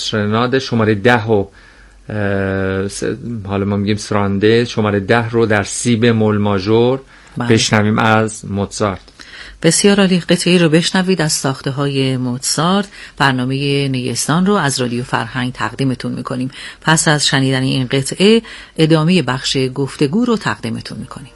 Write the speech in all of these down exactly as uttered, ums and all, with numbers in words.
سرناد شماره ده و حالا ما میگیم سرانده شماره ده رو در سی بمول ماژور بشنویم از موزارت. بسیار عالی. قطعه رو بشنوید از ساخته های موزارت. برنامه نیستان رو از رادیو فرهنگ تقدیمتون میکنیم. پس از شنیدن این قطعه ادامه بخش گفتگو رو تقدیمتون میکنیم.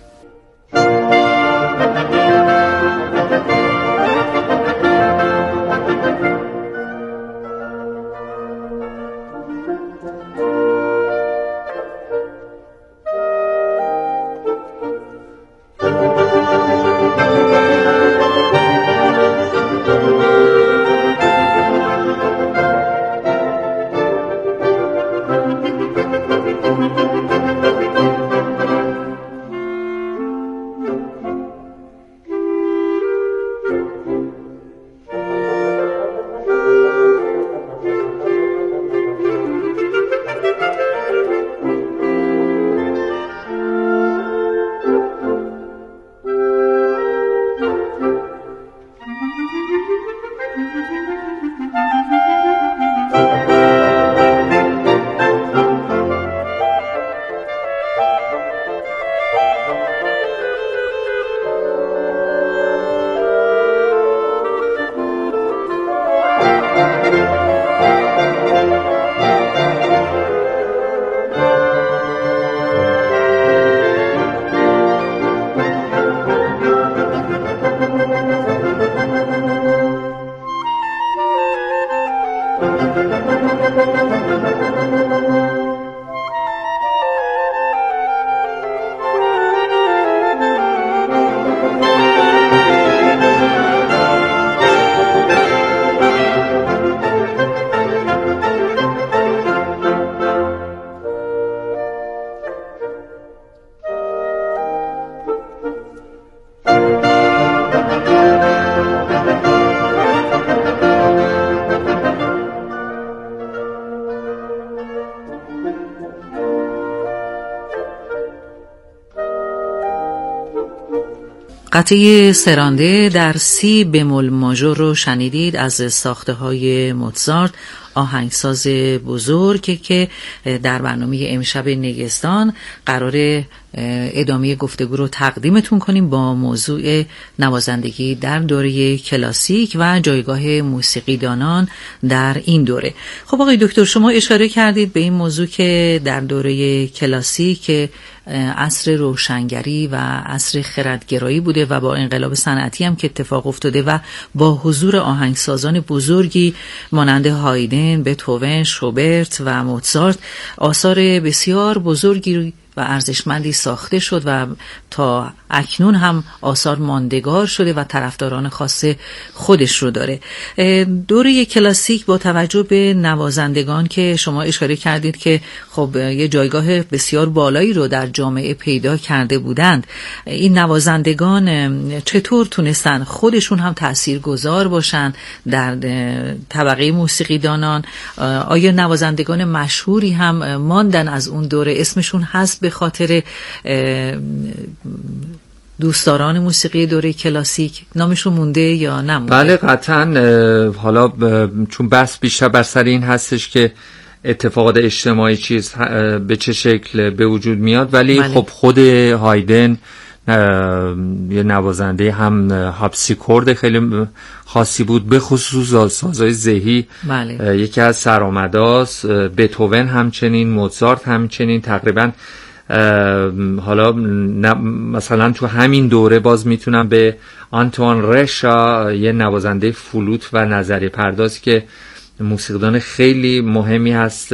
قطعه سرانده در سی بمول ماژور رو شنیدید از ساخته های موزارت، آهنگساز بزرگ که در برنامه امشب نیستان قراره ادامه گفتگو رو تقدیمتون کنیم با موضوع نوازندگی در دوره کلاسیک و جایگاه موسیقیدانان در این دوره. خب آقای دکتر، شما اشاره کردید به این موضوع که در دوره کلاسیک عصر روشنگری و عصر خردگرایی بوده و با انقلاب صنعتی هم که اتفاق افتاده و با حضور آهنگسازان بزرگی مانند هایدن، بتهوون، شوبرت و موزارت آثار بسیار بزرگی و ارزشمندی ساخته شد و تا اکنون هم آثار ماندگار شده و طرفداران خاص خودش رو داره. دوره کلاسیک با توجه به نوازندگان که شما اشاره کردید که خب یه جایگاه بسیار بالایی رو در جامعه پیدا کرده بودند، این نوازندگان چطور تونستن خودشون هم تاثیرگذار باشن در طبقه موسیقیدانان؟ آیا نوازندگان مشهوری هم ماندن از اون دوره اسمشون هست به خاطر دوستداران موسیقی دوره کلاسیک نامشون مونده یا نمونده؟ بله قطعا. حالا چون بحث بیشتر بر سر این هستش که اتفاقات اجتماعی چیز به چه شکل به وجود میاد، ولی بله. خب خود هایدن یه نوازنده هم هارپسیکورد خیلی خاصی بود، به خصوص سازهای زهی بله. یکی از سرآمداست. بتهوون همچنین، موزارت همچنین. تقریبا حالا مثلا تو همین دوره باز میتونم به آنتوان رشا، یه نوازنده فلوت و نظریه پرداز که موسیقیدان خیلی مهمی هست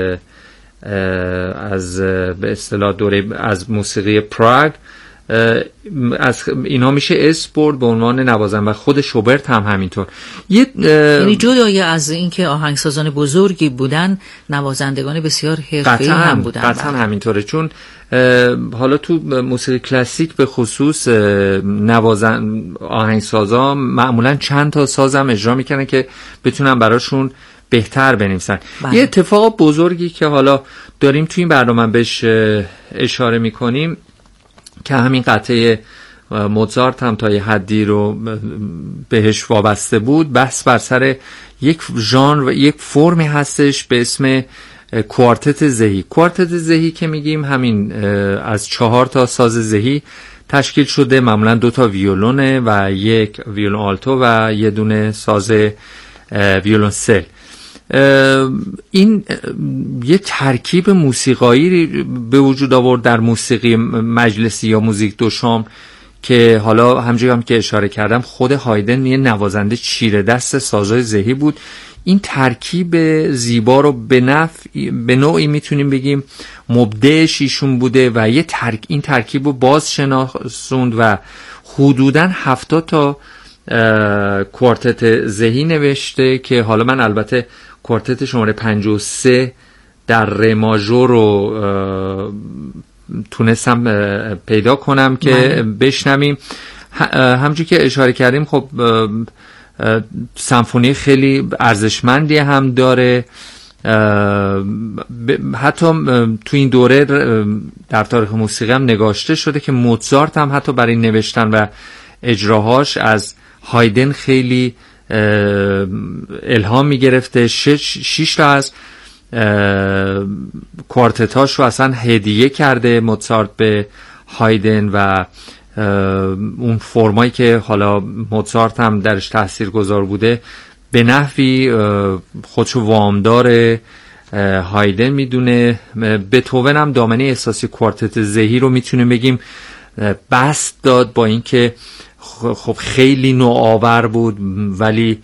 از به اصطلاح دوره از موسیقی پراگ، از اینا میشه اسپورت به عنوان نوازنده و خود شوبرت هم همینطور. یعنی جدای از اینکه آهنگسازان بزرگی بودن، نوازندگان بسیار حرفه‌ای هم بودن. قطعا همینطوره، چون حالا تو موسیقی کلاسیک به خصوص نوازن آهنگسازا معمولا چند تا سازم اجرا میکنن که بتونن براشون بهتر بنویسن. یه اتفاق بزرگی که حالا داریم تو این برنامه بهش اشاره میکنیم که همین قطعه موزارت هم تا یه حدی رو بهش وابسته بود، بحث بر سر یک ژانر و یک فرمی هستش به اسم کوارتت زهی. کوارتت زهی که میگیم همین از چهار تا ساز زهی تشکیل شده، معمولا دو تا ویولونه و یک ویولون آلتو و یه دونه ساز ویولونسل. این یه ترکیب موسیقایی به وجود آورد در موسیقی مجلسی یا موزیک دو شام که حالا همونجوری هم که اشاره کردم خود هایدن یه نوازنده چیره دست سازهای زهی بود. این ترکیب زیبا رو به نفع به نوعی میتونیم بگیم مبدعش ایشون بوده و یه ترک این ترکیب رو باز شناسوند و حدوداً هفتاد تا کوارتت زهی نوشته که حالا من البته کوارتت شماره پنجاه و سه در ر ماژور رو تونستم پیدا کنم که بشنویم. همونجوری که اشاره کردیم خب سمفونی خیلی ارزشمندی هم داره. حتی تو این دوره در تاریخ موسیقی هم نگاشته شده که موزارت هم حتی برای نوشتن و اجراهاش از هایدن خیلی الهام میگرفته. شش, شش تا از کوارتتاش رو اصلا هدیه کرده موزارت به هایدن و اون فرمایی که حالا موزارت هم درش تاثیرگذار بوده به نحوی خودشو وامدار هایدن میدونه. بتهوون هم دامنه احساسی کوارتت زهی رو میتونیم بگیم بست داد، با اینکه خب خیلی نوآور بود ولی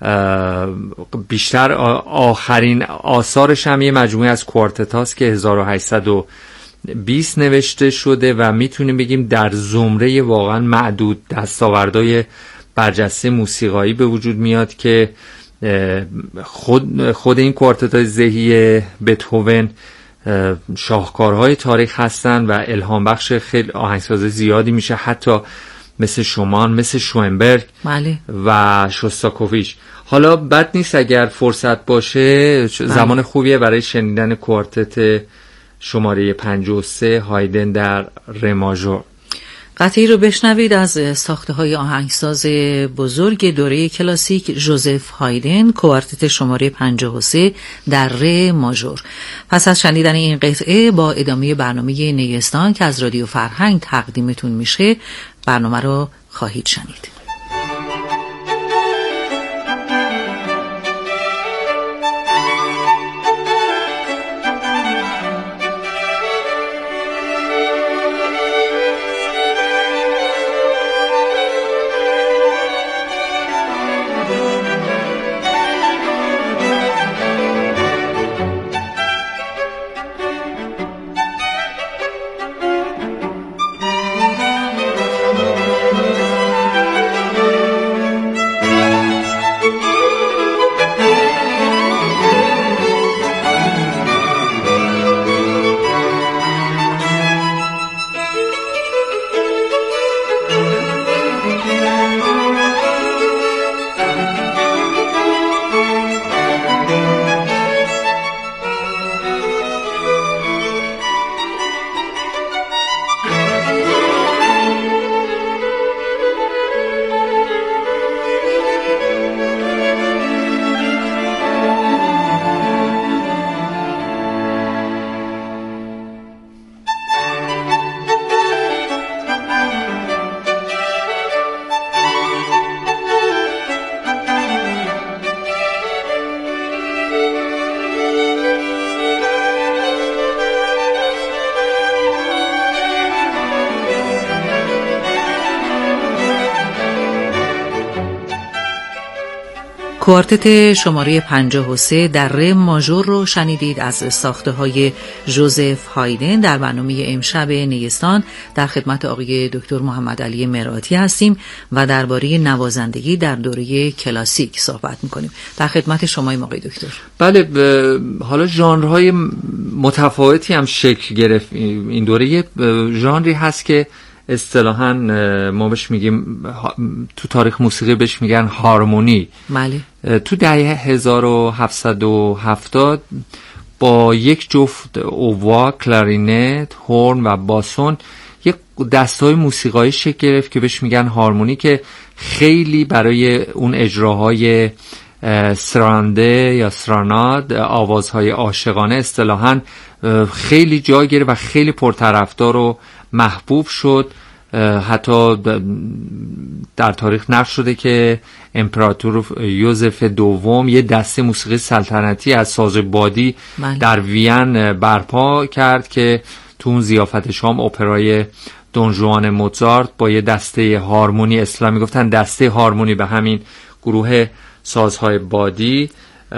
بیشتر آخرین آثارش هم یه مجموعه از کوارتت هاست که هزار و هشتصد و بیست نوشته شده و میتونیم بگیم در زمره واقعا معدود دستاوردهای برجسته موسیقایی به وجود میاد که خود خود این کوارتت های زهی بتهوون شاهکارهای تاریخ هستن و الهام بخش خیلی آهنگساز زیادی میشه، حتی مثل شومان، مثل شوئنبرگ بله. و شوستاکوویچ. حالا بد نیست اگر فرصت باشه بله. زمان خوبیه برای شنیدن کوارتت شماره پنجاه و سه هایدن در ر ماژور. قطعی رو بشنوید از ساخته های آهنگساز بزرگ دوره کلاسیک ژوزف هایدن، کوارتت شماره پنجاه و سه در ر ماژور. پس از شنیدن این قطعه با ادامه برنامه نیستان که از رادیو فرهنگ تقدیمتون میشه برنامه رو خواهید شنید. کوارتت شماره پنجاه و سه در ر ماژور رو شنیدید از ساخته های ژوزف هایدن. در برنامه امشب نیستان در خدمت آقای دکتر محمد علی مراتی هستیم و درباره نوازندگی در دوره کلاسیک صحبت میکنیم. در خدمت شما آقای دکتر. بله، حالا ژانرهای متفاوتی هم شکل گرفت. این دوره ژانری هست که اصطلاحاً ما بهش میگیم تو تاریخ موسیقی بهش میگن هارمونی. بله. تو دهه هزار و هفتصد و هفتاد با یک جفت اووا، کلارینت، هورن و باسون یک دسته‌های موسیقایی شکل گرفت که بهش میگن هارمونی، که خیلی برای اون اجراهای سرانده یا سراناد، آوازهای عاشقانه اصطلاحاً، خیلی جا گرفت و خیلی پرطرفدار و محبوب شد. حتی در تاریخ نقل شده که امپراتور یوزف دوم یه دسته موسیقی سلطنتی از ساز بادی من. در وین برپا کرد که تو اون ضیافت شام اپرای دون ژوان موزارت با یه دسته هارمونی، اسلامی گفتن دسته هارمونی به همین گروه سازهای بادی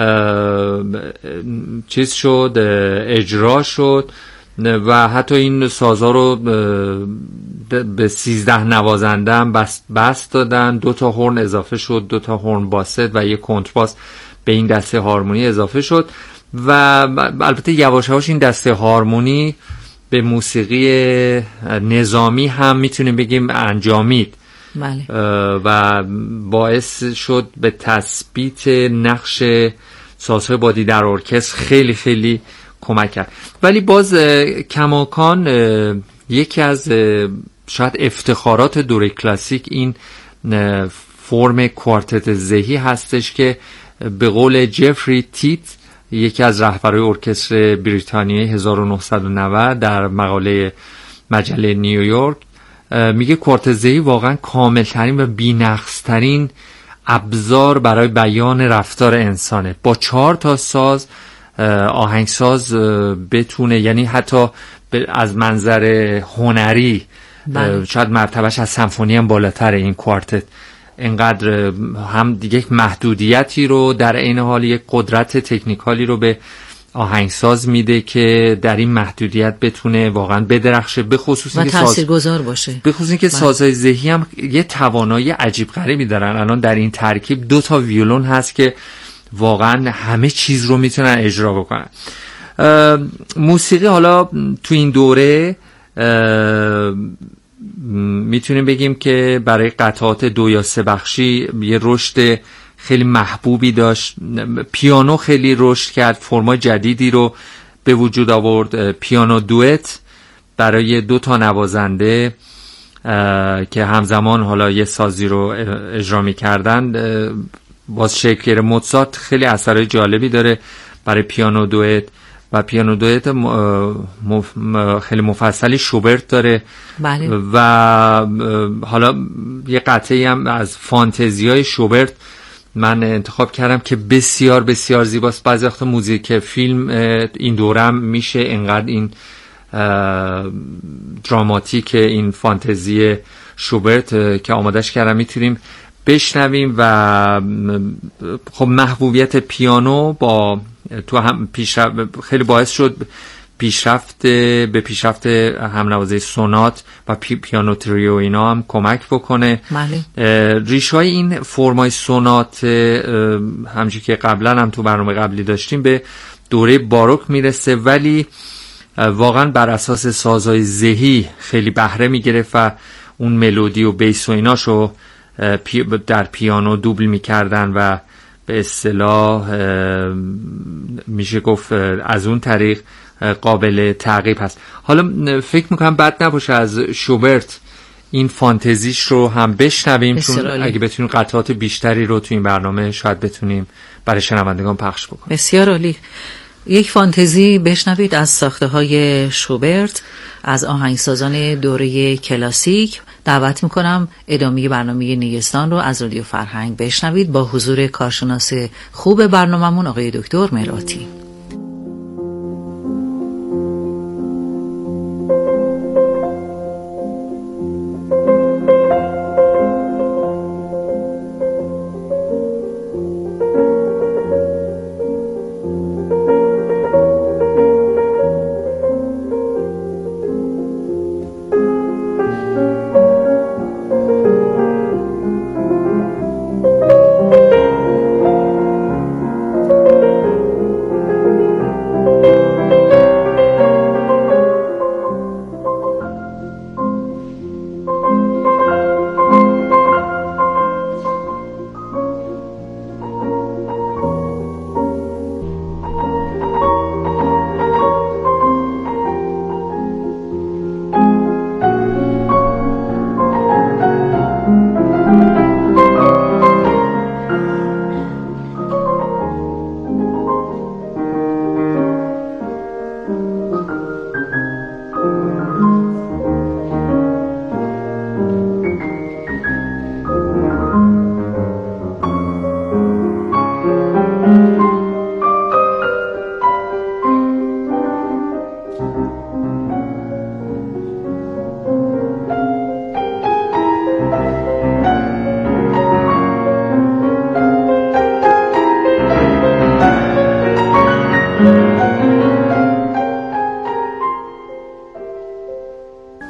چیز شد، اجرا شد و حتی این سازها رو به سیزده نوازنده هم بست, بست دادن. دو تا هورن اضافه شد، دو تا هورن باست و یک کنترباس به این دسته هارمونی اضافه شد و البته یواش یواش این دسته هارمونی به موسیقی نظامی هم میتونیم بگیم انجامید. بله. و باعث شد به تثبیت نقش سازهای بادی در ارکستر خیلی خیلی کمک کرد. ولی باز کماکان یکی از شاید افتخارات دوره کلاسیک این فرم کوارتت زهی هستش که به قول جفری تیت، یکی از رهبرای ارکستر بریتانیای هزار و نهصد و نود، در مقاله مجله نیویورک میگه کوارتت زهی واقعا کاملترین و بی‌نقص‌ترین ابزار برای بیان رفتار انسانه. با چهار تا ساز آهنگساز بتونه، یعنی حتی از منظر هنری بله. شاید مرتبهش از سمفونی هم بالاتر این کوارتت، اینقدر هم دیگه محدودیتی رو در عین حال یک قدرت تکنیکالی رو به آهنگساز میده که در این محدودیت بتونه واقعا بدرخشه، به خصوص اینکه تاثیرگذار باشه، به خصوص اینکه سازهای زهی هم یه توانایی عجیب غریبی دارن. الان در این ترکیب دو تا ویولون هست که واقعا همه چیز رو میتونن اجرا بکنن. موسیقی حالا تو این دوره میتونیم بگیم که برای قطعات دو یا سه بخشی یه رشد خیلی محبوبی داشت. پیانو خیلی رشد کرد، فرمای جدیدی رو به وجود آورد. پیانو دوئت برای دو تا نوازنده که همزمان حالا یه سازی رو اجرا می‌کردن باز شکل گرفت. موزارت خیلی اثرهای جالبی داره برای پیانو دوئت و پیانو دوئت مف... خیلی مفصلی شوبرت داره. بله. و حالا یه قطعی هم از فانتزیای شوبرت من انتخاب کردم که بسیار بسیار زیباست. بعضی وقتا موزیک فیلم این دورم میشه اینقدر این دراماتیک این فانتزی شوبرت که آمادش کردم میتونیم بشنویم. و خب محبوبیت پیانو با تو هم پیشرفت خیلی باعث شد پیشرفت به پیشرفت همنوازی سونات و پی پیانو تریو اینا هم کمک بکنه. ریش‌های این فرمای سونات همونجوری که قبلا هم تو برنامه قبلی داشتیم به دوره باروک میرسه، ولی واقعا بر اساس سازهای زهی خیلی بهره میگرفت و اون ملودی و بیس و ایناشو در پیانو دوبل میکردن و به اصطلاح میشه گفت از اون طریق قابل تعقیب هست. حالا فکر میکنم بد نباشه از شوبرت این فانتزیش رو هم بشنویم، چون اگه بتونیم قطعات بیشتری رو تو این برنامه شاید بتونیم برای شنوندگان پخش بکنیم. بسیار عالی. یک فانتزی بشنوید از ساخته های شوبرت از آهنگسازان دوره کلاسیک. دعوت میکنم ادامه برنامه نیستان رو از رادیو فرهنگ بشنوید با حضور کارشناس خوب برنامه‌مون آقای دکتر مراتی.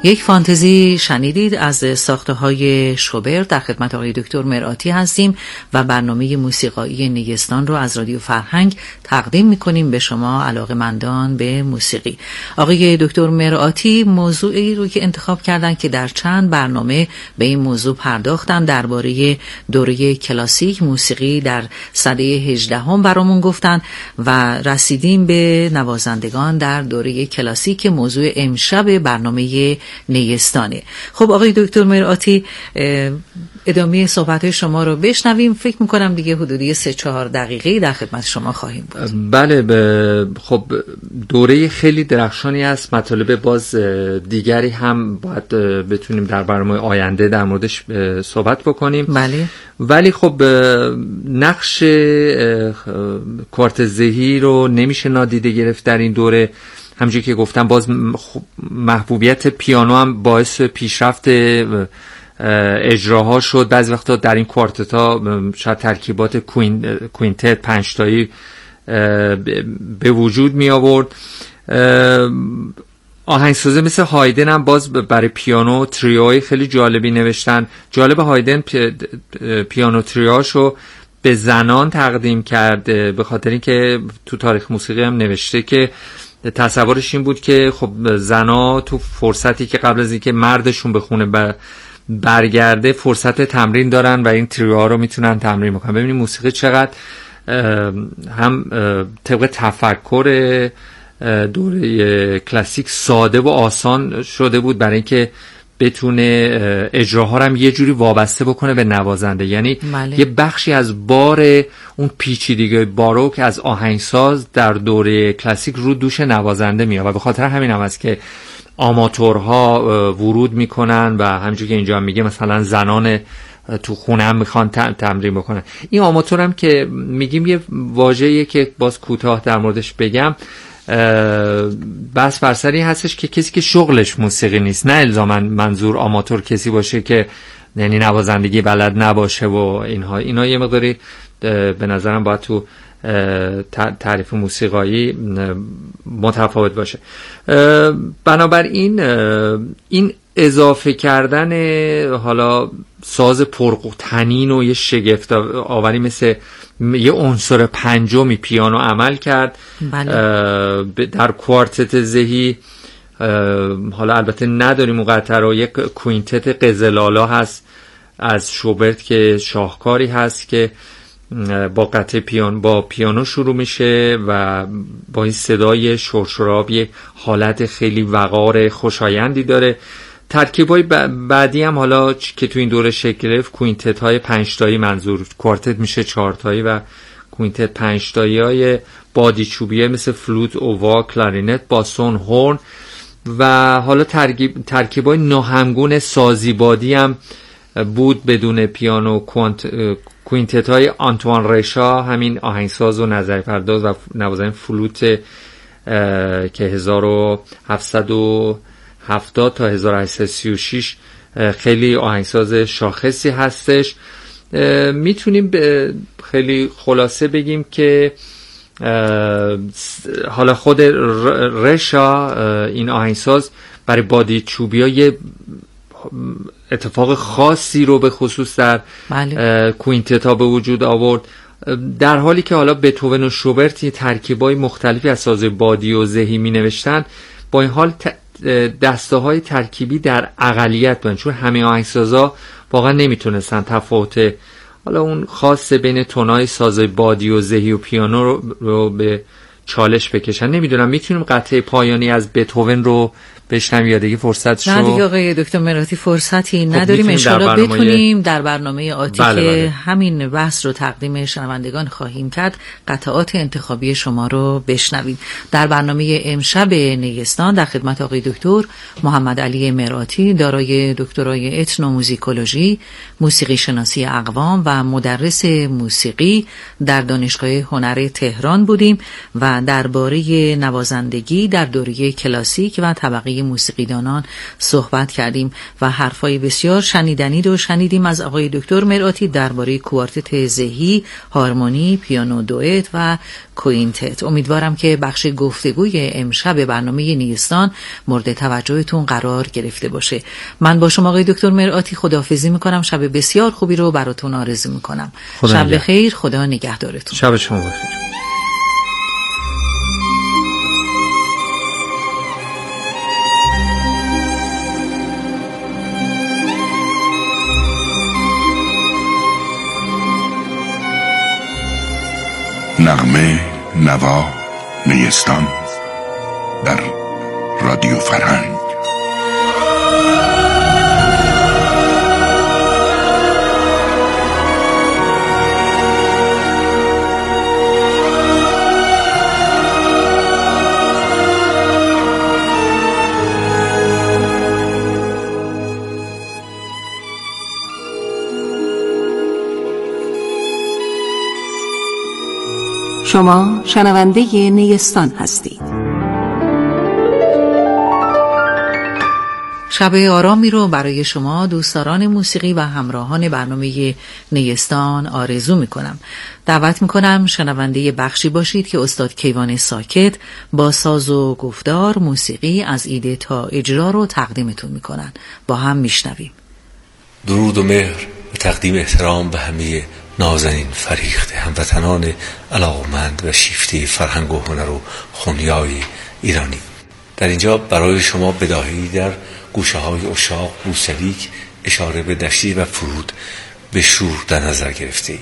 یک فانتزی شنیدید از ساخته های شوبرت. در خدمت آقای دکتر مرآتی هستیم و برنامه موسیقایی نیستان رو از رادیو فرهنگ تقدیم میکنیم به شما علاقه‌مندان به موسیقی. آقای دکتر مرآتی موضوعی رو که انتخاب کردن که در چند برنامه به این موضوع پرداختن، درباره دوره کلاسیک موسیقی در سده هجدهم برامون گفتن و رسیدیم به نوازندگان در دوره کلاسیک. موضوع امشب برنامه نیستانه. خب آقای دکتر مرآتی، ادامه صحبت شما رو بشنویم. فکر میکنم دیگه حدودی سه چهار دقیقه در خدمت شما خواهیم بود. بله ب... خب دوره خیلی درخشانی است. مطالب باز دیگری هم باید بتونیم در برنامه آینده در موردش صحبت بکنیم. بله. ولی خب نقش کوارتزهی رو نمیشه نادیده گرفت در این دوره. همونجوری که گفتم باز محبوبیت پیانو هم باعث پیشرفت اجراها شد. بعضی وقتا در این کوارتتا شاید ترکیبات کوین، کوینتت پنجتایی به وجود می آورد. آهنگسازه مثل هایدن هم باز برای پیانو تریوهای خیلی جالبی نوشتن. جالب هایدن پی، پیانو تریوهاشو به زنان تقدیم کرد، به خاطر اینکه تو تاریخ موسیقی هم نوشته که تصورش این بود که خب زنا تو فرصتی که قبل از اینکه مردشون به خونه برگرده فرصت تمرین دارن و این تریوها رو میتونن تمرین بکنن. ببینید موسیقی چقدر هم طبق تفکر دوره کلاسیک ساده و آسان شده بود برای اینکه بتونه اجراها رو هم یه جوری وابسته بکنه به نوازنده. یعنی ماله. یه بخشی از بار اون پیچیدگی باروک از آهنگساز در دوره کلاسیک رو دوش نوازنده میاد و به خاطر همین هم است که آماتورها ورود میکنن و همونجوری که اینجا هم میگه مثلا زنان تو خونه هم میخوان تمرین بکنن. این آماتور هم که میگیم یه واژه‌ایه که باز کوتاه در موردش بگم، بس فرسری هستش که کسی که شغلش موسیقی نیست. نه الزاما منظور آماتور کسی باشه که یعنی نوازندگی بلد نباشه و اینها. اینا یه مقداری به نظرم باید تو تعریف موسیقایی متفاوت باشه. بنابراین این اضافه کردن حالا ساز پرتنین و یه شگفت آوری مثل یه عنصر پنجمی پیانو عمل کرد. بله. در کوارتت زهی حالا البته نداریم مقطع رو، یک کوینتت قزلالا هست از شوبرت که شاهکاری هست که با قطعه پیانو با پیانو شروع میشه و با این صدای شرشراب یک حالت خیلی وقار خوشایندی داره. ترکیبای بعدی هم حالا که تو این دوره شکل گرفت کوینتت های پنجتایی، منظور کوارتت میشه چهارتایی و کوینتت پنجتایی های بادی چوبیه مثل فلوت، اووا، کلارینت، باسون، هورن و حالا ترکیب ترکیبای ناهمگون سازی بادی هم بود بدون پیانو. کوانت کوینتت های آنتوان رشا، همین آهنگساز و نظری پرداز و نوازنده فلوت که هزار و هفتصد و هفتاد تا هزار و هشتصد و سی و شش خیلی آهنگساز شاخصی هستش. میتونیم خیلی خلاصه بگیم که حالا خود رشا این آهنگساز برای بادی چوبیا یه اتفاق خاصی رو به خصوص در بله. کوینتتا به وجود آورد، در حالی که حالا بتهوون و شوبرت ترکیبای مختلفی از ساز بادی و زهی می نوشتن. با این حال دسته های ترکیبی در اقلیت بودن، چون همه آهنگسازا واقعا نمیتونستن تفاوت حالا اون خاص بین تونای ساز بادی و زهی و پیانو رو, رو به چالش بکشن. نمیدونم میتونیم قطعه پایانی از بتهوون رو بشنویم یا دیگه فرصت شو؟ نه دیگه آقای دکتر مرآتی فرصتی خب نداریم. انشالله بتونیم در برنامه آتی بله که بله. همین بحث رو تقدیم شنوندگان خواهیم کرد قطعات انتخابی شما رو بشنویم. در برنامه امشب نیستان در خدمت آقای دکتر محمد علی مرآتی، دارای دکترای اتنوموزیکولوژی، موسیقی شناسی اقوام و مدرس موسیقی در دانشگاه هنر تهران بودیم و و درباره نوازندگی در دوره کلاسیک و طبقه موسیقیدانان صحبت کردیم و حرفای بسیار شنیدنی رو شنیدیم از آقای دکتر مرآتی درباره کوارتت زهی، هارمونی، پیانو دوئت و کوینتت. امیدوارم که بخش گفتگوی امشب برنامه نیستان مورد توجهتون قرار گرفته باشه. من با شما آقای دکتر مرآتی خداحافظی میکنم. شب بسیار خوبی رو براتون آرزو میکنم. شب بخیر، خدا نگهدارتون. شب شما بخیر. نغمه نوا نیستان در رادیو فرهنگ. شما شنونده نیستان هستید. شب آرامی رو برای شما دوستداران موسیقی و همراهان برنامه نیستان آرزو میکنم. دعوت میکنم شنونده بخشی باشید که استاد کیوان ساکت با ساز و گفتار موسیقی از ایده تا اجرا رو تقدیمتون میکنن. با هم میشنویم. درود و مهر و تقدیم احترام به همه نازنین فریخته هموطنان علاقمند و شیفته فرهنگ و هنر و خونیای ایرانی. در اینجا برای شما بداهی در گوشه های اشاق بوسلیک اشاره به دشتی و فرود به شور در نظر گرفته.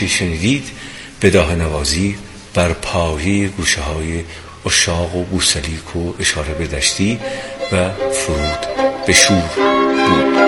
آنچه شنیدید بداهه نوازی بر پایه گوشه های اشاق و بوسلیک و اشاره به دشتی و فرود به شور بود.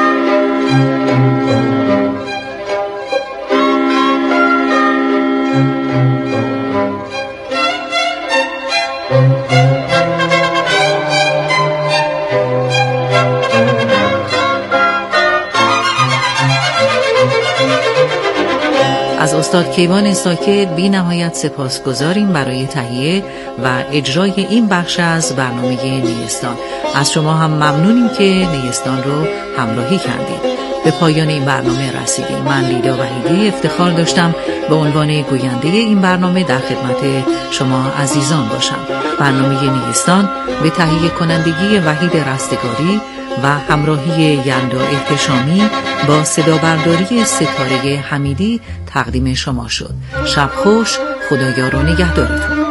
از استاد کیوان ساکت بی نهایت سپاسگزاریم برای تهیه و اجرای این بخش از برنامه نیستان. از شما هم ممنونیم که نیستان رو همراهی کردید. به پایان این برنامه رسیدیم. من لیدا وحیدی افتخار داشتم به عنوان گوینده این برنامه در خدمت شما عزیزان باشم. برنامه نیستان به تهیه کنندگی وحید رستگاری و همراهی یلدا احتشامی با صدا برداری ستاره حمیدی تقدیم شما شد. شب خوش، خدایا رو نگهدارتون.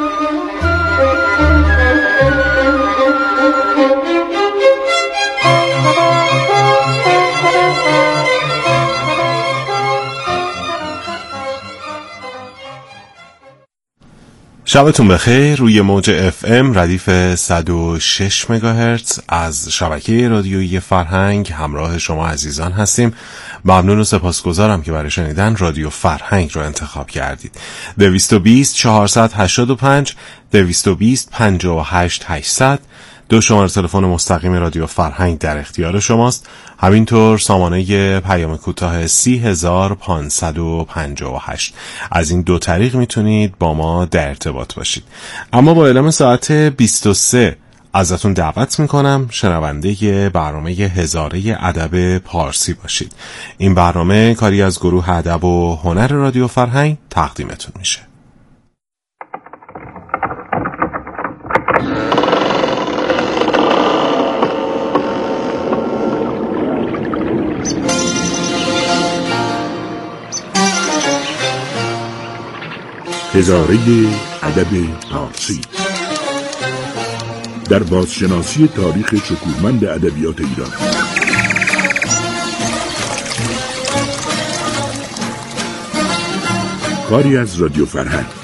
شبتون بخیر. روی موج اف ام ردیف صد و شش مگاهرتز از شبکه رادیویی فرهنگ همراه شما عزیزان هستیم. ممنون و سپاسگزارم که برای شنیدن رادیو فرهنگ رو انتخاب کردید. دویست و بیست چهارصد هشتاد و پنج دویست و بیست پنجاه و هشت هشتصد دو شماره تلفن مستقیم رادیو فرهنگ در اختیار شماست. همینطور سامانه پیام کوتاه سی هزار پانصد و پنجاه و هشت. از این دو طریق میتونید با ما در ارتباط باشید. اما با اعلام ساعت بیست و سه ازتون دعوت میکنم شنونده برنامه هزاره ادب پارسی باشید. این برنامه کاری از گروه ادب و هنر رادیو فرهنگ تقدیمتون میشه. هزاره ادب پارسی در بازشناسی تاریخ شکوهمند ادبیات ایران. کاری از رادیو فرهنگ.